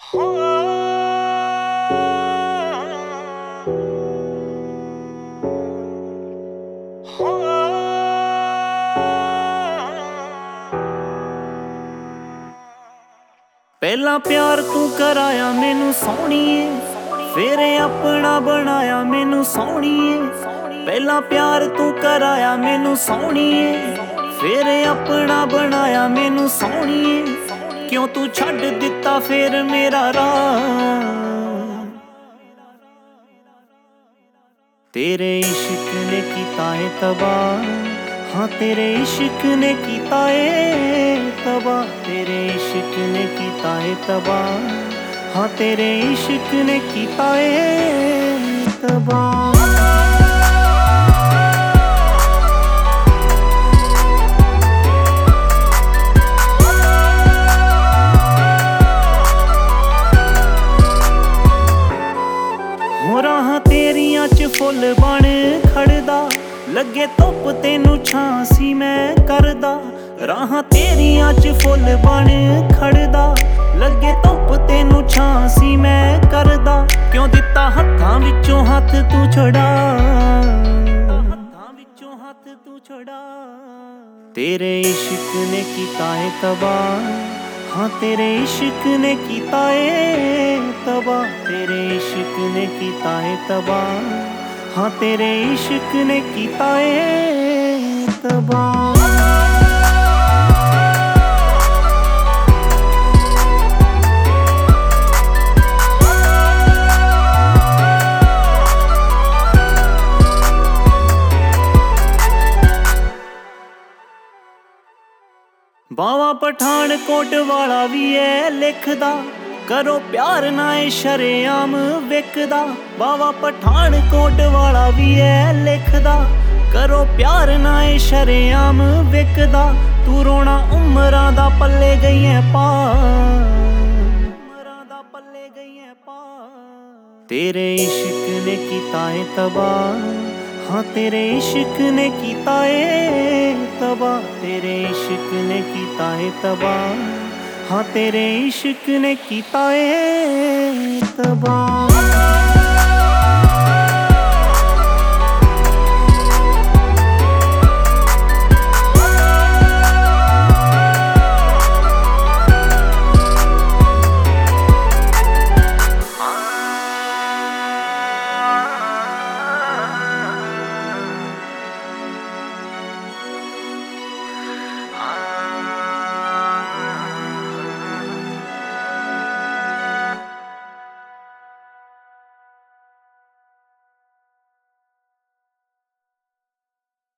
पहला प्यार तू कराया मैनू सोहणीए, फिर अपना बनाया मैनू सोहणीए। पहला प्यार तू कराया मैनू सोहणीए, फिर अपना बनाया मैनू सोहणीए। क्यों तू छड्ड दिता फिर मेरा राह, तेरे इश्क ने कीता है तबाह। हाँ तेरे इश्क ने कीता है तबाह, तेरे इश्क ने कीता है तबाह। हाँ तेरे इश्क ने कीता है तबाह। राहां तेरियां च फुल बन खड़दा, लगे धुप तेनू छांसी मैं करदा। राहां तेरियां च फुल बन खड़दा, लगे धुप तेनू छांसी मैं करदा। क्यों दिता हत्थां विचों हत्थ तू छड़ा, हत्थां विचों हत्थ तू छड़ा। तेरे इश्क ने कीता है तबाह। हाँ तेरे इश्क ने कीता है तबाह, तेरे इश्क ने कीता है तबाह। हाँ तेरे इश्क ने कीता है तबाह। बावा पठानकोट वाला भी है लिखदा, करो प्यार ना ए शरेआम विकदा। बावा पठानकोट वाला भी है लिखदा, करो प्यार ना ए शरेआम विकदा। तू रोना उमरां दा पल्ले गई है पा, उमरां दा पल्ले गई है पा। तेरे इश्क ने कीता है तबाह। हाँ तेरे इश्क ने कीता है तबाह, तेरे इश्क ने कीता है तबाह। हाँ तेरे इश्क ने कीता है तबाह।